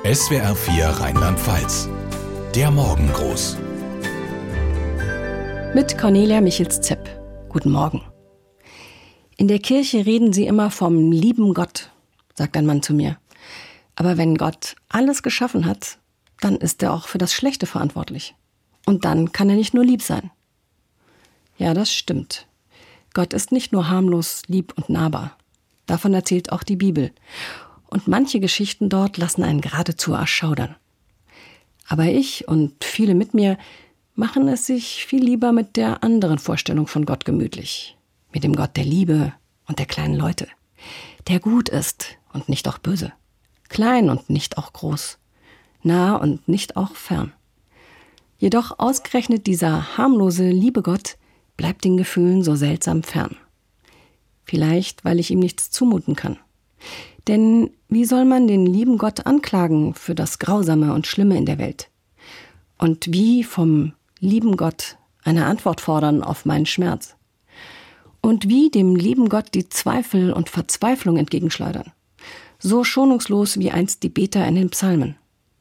SWR 4 Rheinland-Pfalz. Der Morgengruß. Mit Cornelia Michels-Zepp. Guten Morgen. In der Kirche reden sie immer vom lieben Gott, sagt ein Mann zu mir. Aber wenn Gott alles geschaffen hat, dann ist er auch für das Schlechte verantwortlich. Und dann kann er nicht nur lieb sein. Ja, das stimmt. Gott ist nicht nur harmlos, lieb und nahbar. Davon erzählt auch die Bibel. Und manche Geschichten dort lassen einen geradezu erschaudern. Aber ich und viele mit mir machen es sich viel lieber mit der anderen Vorstellung von Gott gemütlich. Mit dem Gott der Liebe und der kleinen Leute. Der gut ist und nicht auch böse. Klein und nicht auch groß. Nah und nicht auch fern. Jedoch ausgerechnet dieser harmlose, liebe Gott bleibt den Gefühlen so seltsam fern. Vielleicht, weil ich ihm nichts zumuten kann. Denn wie soll man den lieben Gott anklagen für das Grausame und Schlimme in der Welt? Und wie vom lieben Gott eine Antwort fordern auf meinen Schmerz? Und wie dem lieben Gott die Zweifel und Verzweiflung entgegenschleudern? So schonungslos wie einst die Beter in den Psalmen.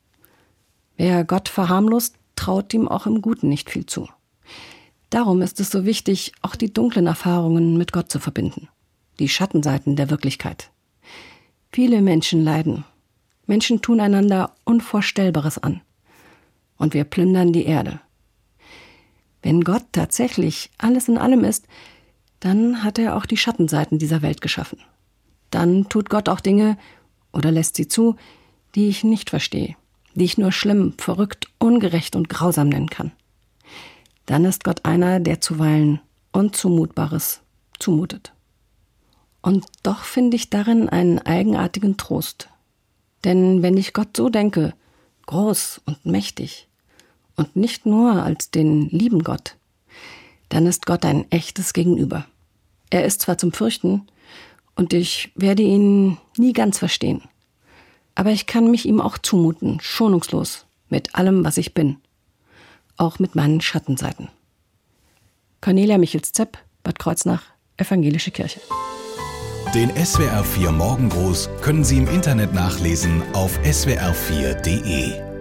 Wer Gott verharmlost, traut ihm auch im Guten nicht viel zu. Darum ist es so wichtig, auch die dunklen Erfahrungen mit Gott zu verbinden. Die Schattenseiten der Wirklichkeit. Viele Menschen leiden. Menschen tun einander Unvorstellbares an. Und wir plündern die Erde. Wenn Gott tatsächlich alles in allem ist, dann hat er auch die Schattenseiten dieser Welt geschaffen. Dann tut Gott auch Dinge oder lässt sie zu, die ich nicht verstehe, die ich nur schlimm, verrückt, ungerecht und grausam nennen kann. Dann ist Gott einer, der zuweilen Unzumutbares zumutet. Und doch finde ich darin einen eigenartigen Trost. Denn wenn ich Gott so denke, groß und mächtig, und nicht nur als den lieben Gott, dann ist Gott ein echtes Gegenüber. Er ist zwar zum Fürchten, und ich werde ihn nie ganz verstehen, aber ich kann mich ihm auch zumuten, schonungslos, mit allem, was ich bin. Auch mit meinen Schattenseiten. Cornelia Michels-Zepp, Bad Kreuznach, Evangelische Kirche. Den SWR 4 Morgengruß können Sie im Internet nachlesen auf swr4.de.